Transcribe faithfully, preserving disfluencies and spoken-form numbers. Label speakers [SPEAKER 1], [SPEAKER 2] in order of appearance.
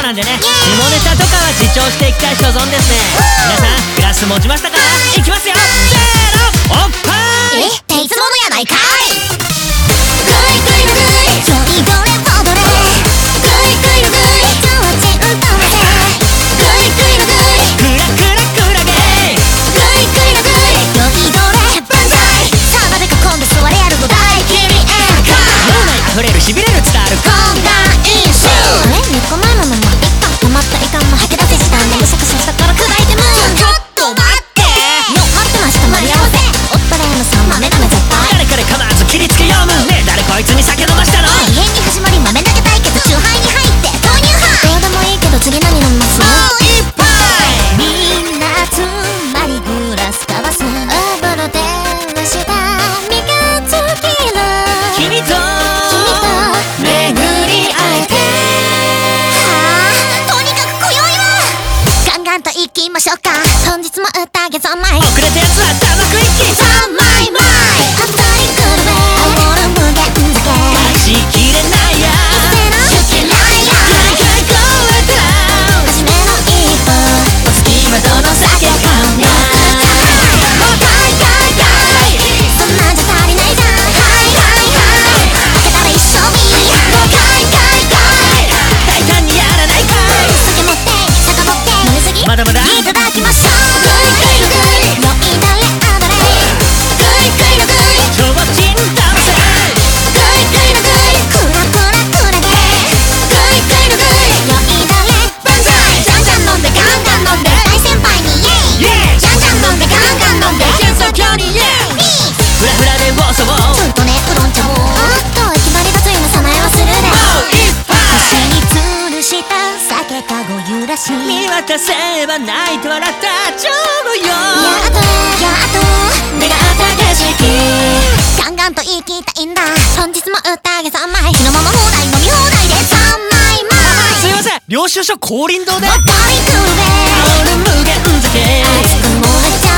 [SPEAKER 1] なんでね、下ネタとかは自重していきたい所存ですね。皆さんグラス持ちましたか？いきますよ、せーの、おっぱい。
[SPEAKER 2] えっていつものやないかい。グイグイのグイ、ちょいどれ踊れ。グイグイのグイ、ちょうちんとませ。グイグイのグイ、
[SPEAKER 1] クラクラクラゲー。
[SPEAKER 2] グイグイのグイ、よいどれ万歳。さあなぜか今度座れやるの大君エアカー。
[SPEAKER 1] 脳内溢れるしびれる伝わる
[SPEAKER 2] こんな飲酒。あれみっかまえのままいっか。溜まったいかんも吐き出せしたんでむしゃくしゃしたから砕いてむ。ちょっと待っての待ってました盛り合わせ。おったれのさん豆なめ絶対。
[SPEAKER 1] 誰かで構わず切りつけ読むねえ、誰こいつに酒飲ましたの？
[SPEAKER 2] 大変に始まり豆投げ対決、チューハイに入って豆乳派。どうでもいいけど次何飲みます？
[SPEAKER 1] もう一杯。
[SPEAKER 2] みんなつまりグラス交わす。オーブの電話した三日月の
[SPEAKER 1] 君と
[SPEAKER 2] 君と
[SPEAKER 1] 巡り会えて。
[SPEAKER 2] はあ、とにかく今宵はガンガンと行きましょうか。本日も宴三昧。
[SPEAKER 1] 遅れたやつはタバコ一気。
[SPEAKER 2] 三枚前当たりくるべ煽る無限酒。
[SPEAKER 1] 隠しきれないや
[SPEAKER 2] 好きないや
[SPEAKER 1] 何か超えたら
[SPEAKER 2] 初めの一歩
[SPEAKER 1] お月まどの酒感が
[SPEAKER 2] もうかいかいかい、そんなんじゃ足りないじゃん。はいはいはい開けたら一緒にもうかいかいかい。
[SPEAKER 1] 大胆にやらないかい。
[SPEAKER 2] 酒持って酒持って飲みすぎ
[SPEAKER 1] まだまだ
[SPEAKER 2] いただきましょう。グイグイのグイ、酔いだれあばれ。グイグイのグイ、
[SPEAKER 1] ちょぼちん倒せ。
[SPEAKER 2] グイグイのグイ、クラクラクラゲ。グイグイのグイ、酔いだれ万歳。じゃんじゃん飲んでガンガン飲んで大先輩にイエイ。じゃんじゃん飲んでガンガン飲んで
[SPEAKER 1] 戦争狂にイエーイ。フラフラで暴走を
[SPEAKER 2] ちょいとねウロン茶もあっといきなりだついのさまえはするで。
[SPEAKER 1] もう一杯。
[SPEAKER 2] 腰に吊るした酒かご揺らし。
[SPEAKER 1] 見渡せば泣いて笑ったちょうどよ。
[SPEAKER 2] やっとやっと
[SPEAKER 1] 願った景色。
[SPEAKER 2] ガンガンと言い切ったいんだ。本日も宴三昧。火のまま放題飲み放題で三枚前。
[SPEAKER 1] すいません、領収書降臨堂で
[SPEAKER 2] 当たりくるべ
[SPEAKER 1] 煽る無限酒。
[SPEAKER 2] 熱く燃えちゃ